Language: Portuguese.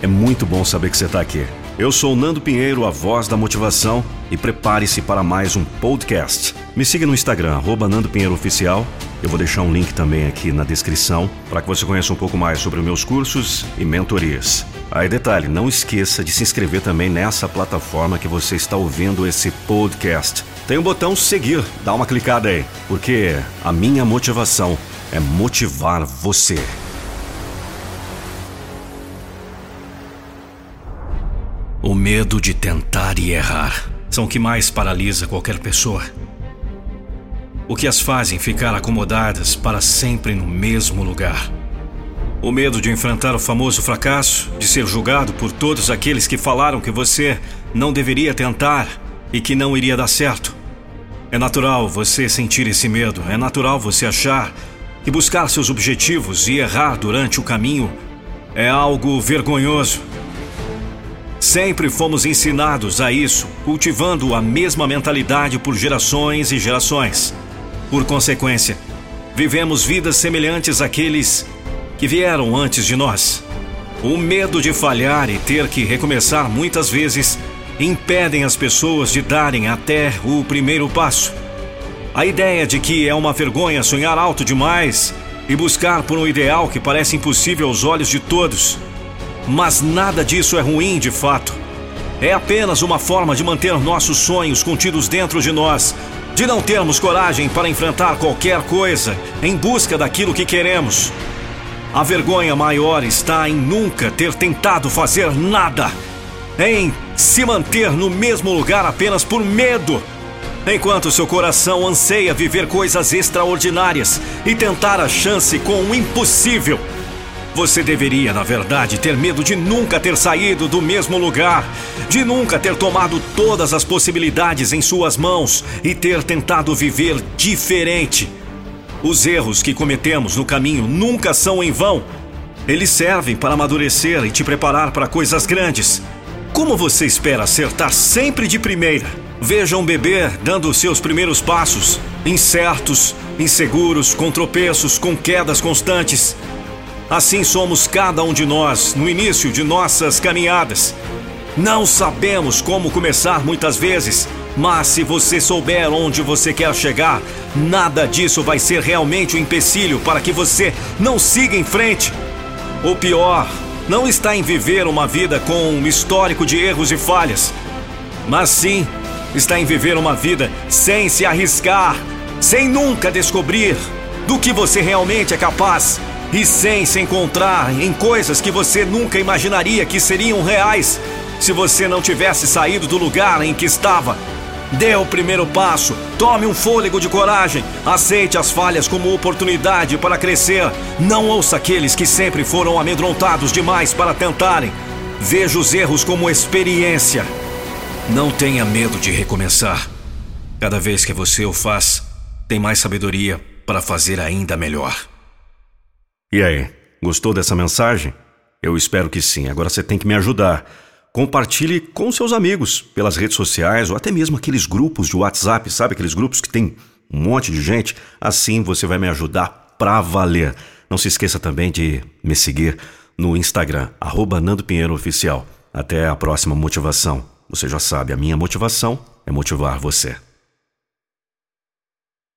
É muito bom saber que você está aqui. Eu sou o Nando Pinheiro, a voz da motivação, e prepare-se para mais um podcast. Me siga no Instagram, @Nando Pinheiro Oficial. Eu vou deixar um link também aqui na descrição para que você conheça um pouco mais sobre os meus cursos e mentorias. Aí detalhe, não esqueça de se inscrever também nessa plataforma que você está ouvindo esse podcast. Tem um botão seguir, dá uma clicada aí, porque a minha motivação é motivar você. O medo de tentar e errar são o que mais paralisa qualquer pessoa. O que as fazem ficar acomodadas para sempre no mesmo lugar. O medo de enfrentar o famoso fracasso, de ser julgado por todos aqueles que falaram que você não deveria tentar e que não iria dar certo. É natural você sentir esse medo, é natural você achar que buscar seus objetivos e errar durante o caminho é algo vergonhoso. Sempre fomos ensinados a isso, cultivando a mesma mentalidade por gerações e gerações. Por consequência, vivemos vidas semelhantes àqueles que vieram antes de nós. O medo de falhar e ter que recomeçar muitas vezes impedem as pessoas de darem até o primeiro passo. A ideia de que é uma vergonha sonhar alto demais e buscar por um ideal que parece impossível aos olhos de todos. Mas nada disso é ruim de fato. É apenas uma forma de manter nossos sonhos contidos dentro de nós, de não termos coragem para enfrentar qualquer coisa em busca daquilo que queremos. A vergonha maior está em nunca ter tentado fazer nada, em se manter no mesmo lugar apenas por medo. Enquanto seu coração anseia viver coisas extraordinárias e tentar a chance com o impossível. Você deveria, na verdade, ter medo de nunca ter saído do mesmo lugar, de nunca ter tomado todas as possibilidades em suas mãos e ter tentado viver diferente. Os erros que cometemos no caminho nunca são em vão. Eles servem para amadurecer e te preparar para coisas grandes. Como você espera acertar sempre de primeira? Veja um bebê dando seus primeiros passos, incertos, inseguros, com tropeços, com quedas constantes. Assim somos cada um de nós no início de nossas caminhadas. Não sabemos como começar muitas vezes, mas se você souber onde você quer chegar, nada disso vai ser realmente um empecilho para que você não siga em frente. O pior não está em viver uma vida com um histórico de erros e falhas, mas sim está em viver uma vida sem se arriscar, sem nunca descobrir do que você realmente é capaz. E sem se encontrar em coisas que você nunca imaginaria que seriam reais se você não tivesse saído do lugar em que estava. Dê o primeiro passo, tome um fôlego de coragem, aceite as falhas como oportunidade para crescer. Não ouça aqueles que sempre foram amedrontados demais para tentarem. Veja os erros como experiência. Não tenha medo de recomeçar. Cada vez que você o faz, tem mais sabedoria para fazer ainda melhor. E aí, gostou dessa mensagem? Eu espero que sim. Agora você tem que me ajudar. Compartilhe com seus amigos pelas redes sociais ou até mesmo aqueles grupos de WhatsApp, sabe? Aqueles grupos que tem um monte de gente. Assim você vai me ajudar pra valer. Não se esqueça também de me seguir no Instagram, @Nando Pinheiro Oficial. Até a próxima motivação. Você já sabe, a minha motivação é motivar você.